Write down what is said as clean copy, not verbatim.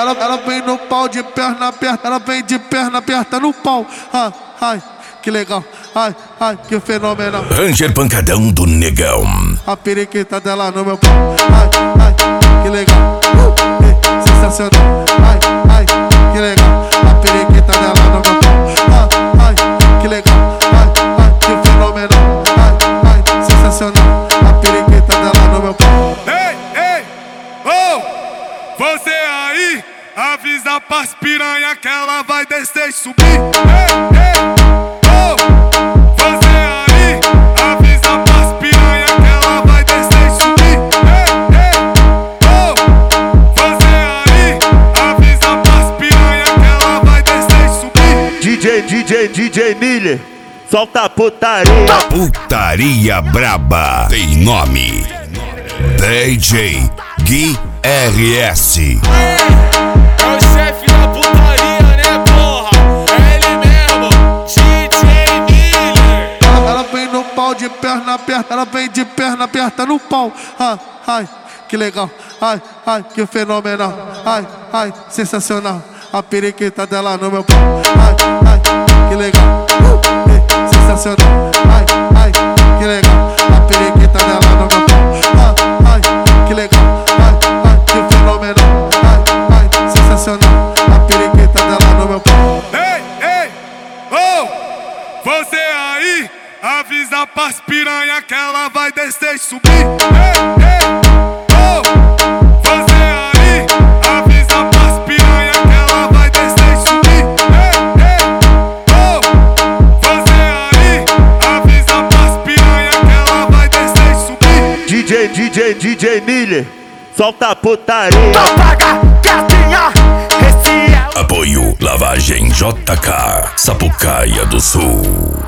Ela vem no pau de perna aberta, ela vem de perna aberta no pau. Ai, ai, que legal, ai, ai, que fenomenal. Ranger Pancadão do Negão. A periquita dela no meu pau. Ai, ai, que legal, sensacional. Ai, ai, que legal. A periquita dela no meu pau. Ai, ai, que legal. Ai, ai, que fenomenal. Ai, ai, sensacional. A periquita dela no meu pau. Ei, ei, oh, você aí, avisa pras piranha que ela vai descer e subir. Ei, ei, oh, você aí, avisa pras piranha que ela vai descer e subir. Ei, ei, oh, você aí, avisa pras piranha que ela vai descer e subir. DJ Miller, solta a putaria. Putaria braba tem nome. DJ Gui RS. É o chefe da putaria, né, porra? É ele mesmo, DJ Miller. Ela vem no pau de perna aberta, ela vem de perna aberta no pau. Ai, ai, que legal. Ai, ai, que fenomenal. Ai, ai, sensacional. A periquita dela no meu pau. Ai, ai, que legal. Sensacional. Ai, ai, que legal. A periquita dela no meu pau. Ai, ai, que legal. Ai, ai, que fenomenal. Ai, ai, sensacional. A periquita dela no meu pau. Ei, ei, oh, você aí, avisa pras piranha que ela vai descer e subir. Ei, ei, oh, você aí, avisa pras piranha que ela vai descer e subir. Ei, ei, oh, você aí, avisa pras piranha que ela vai descer e subir. DJ Miller, solta a putaria. Apoio Lavagem JK, Sapucaia do Sul.